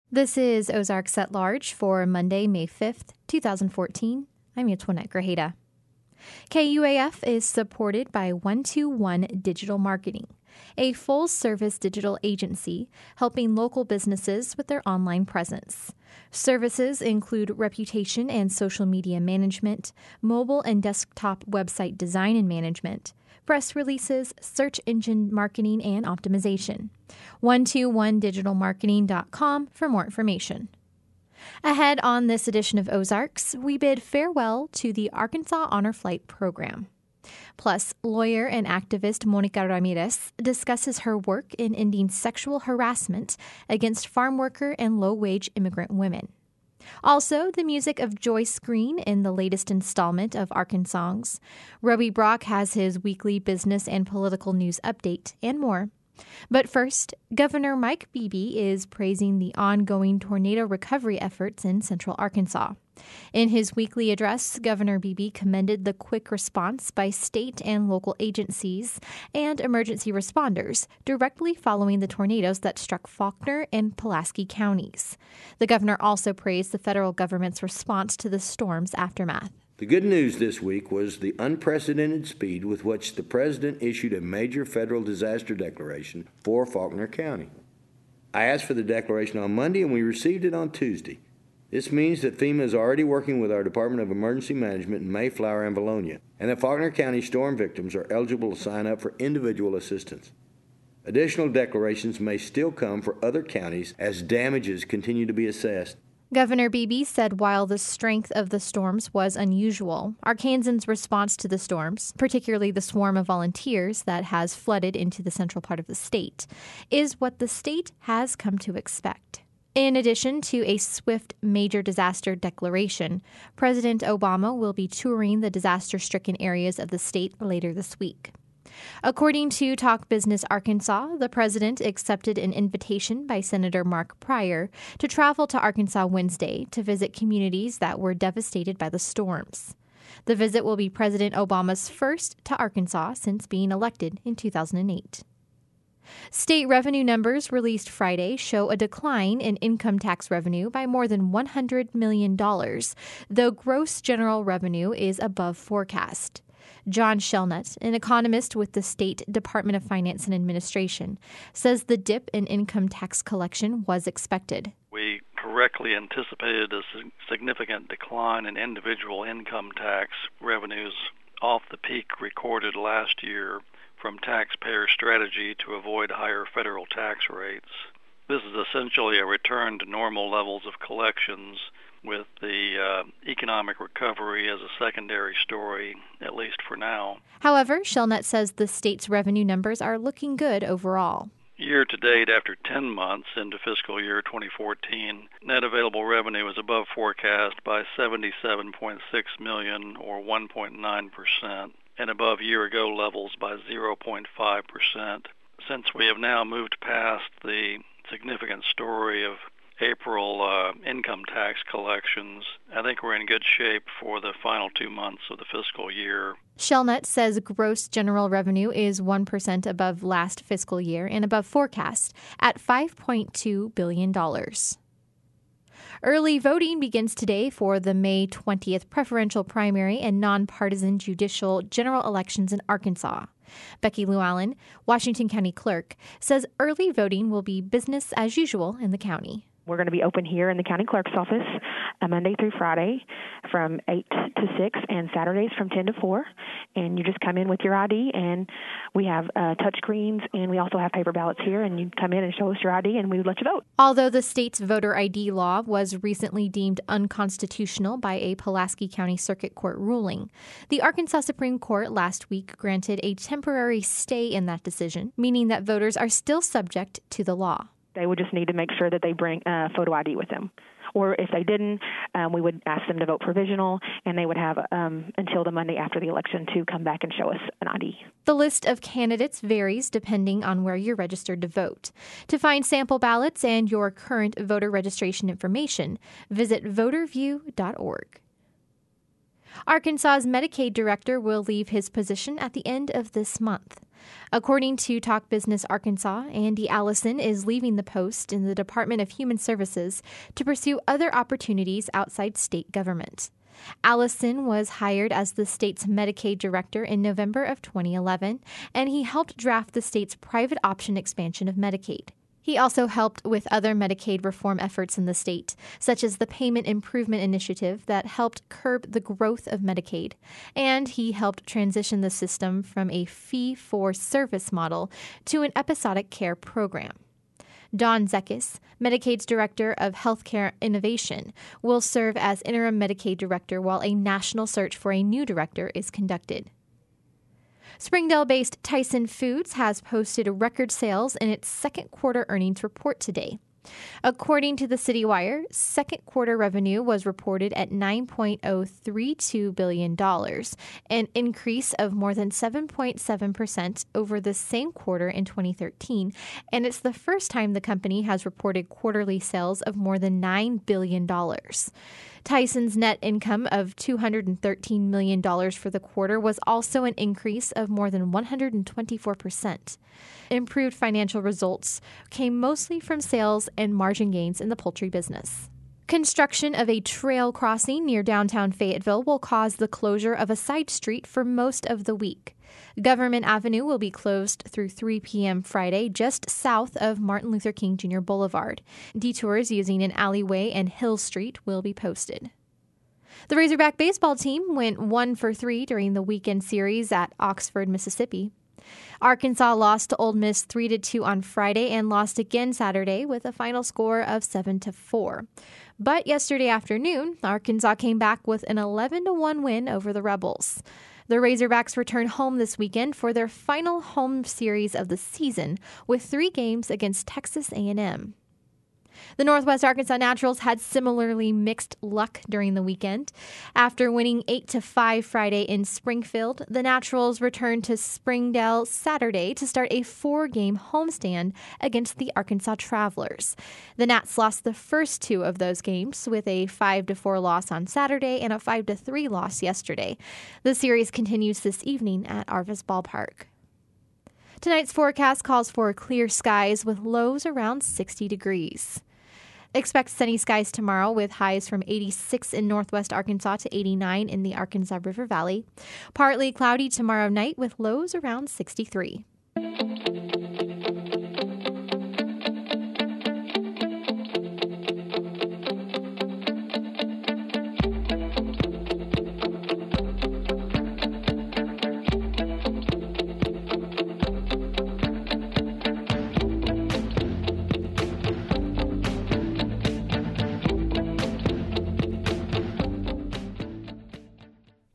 This is Ozarks at Large for Monday, May 5th, 2014. I'm Antoinette Grajeda. KUAF is supported by 121 Digital Marketing, a full-service digital agency helping local businesses with their online presence. Services include reputation and social media management, mobile and desktop website design and management, press releases, search engine marketing, and optimization. 121digitalmarketing.com for more information. Ahead on this edition of Ozarks, we bid farewell to the Arkansas Honor Flight program. Plus, lawyer and activist Monica Ramirez discusses her work in ending sexual harassment against farm worker and low-wage immigrant women. Also, the music of Joyce Green in the latest installment of Arkansongs. Roby Brock has his weekly business and political news update, and more. But first, Governor Mike Beebe is praising the ongoing tornado recovery efforts in central Arkansas. In his weekly address, Governor Beebe commended the quick response by state and local agencies and emergency responders directly following the tornadoes that struck Faulkner and Pulaski counties. The governor also praised the federal government's response to the storm's aftermath. The good news this week was the unprecedented speed with which the president issued a major federal disaster declaration for Faulkner County. I asked for the declaration on Monday and we received it on Tuesday. This means that FEMA is already working with our Department of Emergency Management in Mayflower and Valonia, and that Faulkner County storm victims are eligible to sign up for individual assistance. Additional declarations may still come for other counties as damages continue to be assessed. Governor Beebe said while the strength of the storms was unusual, Arkansans' response to the storms, particularly the swarm of volunteers that has flooded into the central part of the state, is what the state has come to expect. In addition to a swift major disaster declaration, President Obama will be touring the disaster-stricken areas of the state later this week. According to Talk Business Arkansas, the president accepted an invitation by Senator Mark Pryor to travel to Arkansas Wednesday to visit communities that were devastated by the storms. The visit will be President Obama's first to Arkansas since being elected in 2008. State revenue numbers released Friday show a decline in income tax revenue by more than $100 million, though gross general revenue is above forecast. John Shelnut, an economist with the State Department of Finance and Administration, says the dip in income tax collection was expected. We correctly anticipated a significant decline in individual income tax revenues off the peak recorded last year from taxpayer strategy to avoid higher federal tax rates. This is essentially a return to normal levels of collections, with the economic recovery as a secondary story, at least for now. However, Shelnut says the state's revenue numbers are looking good overall. Year to date, after 10 months into fiscal year 2014, net available revenue is above forecast by $77.6 million, or 1.9%, and above year-ago levels by 0.5%. Since we have now moved past the significant story of April income tax collections, I think we're in good shape for the final 2 months of the fiscal year. Shelnut says gross general revenue is 1% above last fiscal year and above forecast at $5.2 billion. Early voting begins today for the May 20th preferential primary and nonpartisan judicial general elections in Arkansas. Becky Llewellyn, Washington County Clerk, says early voting will be business as usual in the county. We're going to be open here in the county clerk's office Monday through Friday from 8 to 6 and Saturdays from 10 to 4. And you just come in with your ID, and we have touch screens, and we also have paper ballots here, and you come in and show us your ID, and we would let you vote. Although the state's voter ID law was recently deemed unconstitutional by a Pulaski County Circuit Court ruling, the Arkansas Supreme Court last week granted a temporary stay in that decision, meaning that voters are still subject to the law. They would just need to make sure that they bring photo ID with them. Or if they didn't, we would ask them to vote provisional, and they would have until the Monday after the election to come back and show us an ID. The list of candidates varies depending on where you're registered to vote. To find sample ballots and your current voter registration information, visit voterview.org. Arkansas's Medicaid director will leave his position at the end of this month. According to Talk Business Arkansas, Andy Allison is leaving the post in the Department of Human Services to pursue other opportunities outside state government. Allison was hired as the state's Medicaid director in November of 2011, and he helped draft the state's private option expansion of Medicaid. He also helped with other Medicaid reform efforts in the state, such as the Payment Improvement Initiative that helped curb the growth of Medicaid, and he helped transition the system from a fee-for-service model to an episodic care program. Dawn Zekis, Medicaid's Director of Healthcare Innovation, will serve as interim Medicaid director while a national search for a new director is conducted. Springdale-based Tyson Foods has posted record sales in its second quarter earnings report today. According to the City Wire, second quarter revenue was reported at $9.032 billion, an increase of more than 7.7% over the same quarter in 2013, and it's the first time the company has reported quarterly sales of more than $9 billion. Tyson's net income of $213 million for the quarter was also an increase of more than 124%. Improved financial results came mostly from sales and margin gains in the poultry business. Construction of a trail crossing near downtown Fayetteville will cause the closure of a side street for most of the week. Government Avenue will be closed through 3 p.m. Friday, just south of Martin Luther King Jr. Boulevard. Detours using an alleyway and Hill Street will be posted. The Razorback baseball team went 1 for 3 during the weekend series at Oxford, Mississippi. Arkansas lost to Ole Miss 3-2 on Friday and lost again Saturday with a final score of 7-4. But yesterday afternoon, Arkansas came back with an 11-1 win over the Rebels. The Razorbacks return home this weekend for their final home series of the season with 3 games against Texas A&M. The Northwest Arkansas Naturals had similarly mixed luck during the weekend. After winning 8-5 Friday in Springfield, the Naturals returned to Springdale Saturday to start a 4-game homestand against the Arkansas Travelers. The Nats lost the first 2 of those games with a 5-4 loss on Saturday and a 5-3 loss yesterday. The series continues this evening at Arvis Ballpark. Tonight's forecast calls for clear skies with lows around 60 degrees. Expect sunny skies tomorrow with highs from 86 in northwest Arkansas to 89 in the Arkansas River Valley. Partly cloudy tomorrow night with lows around 63.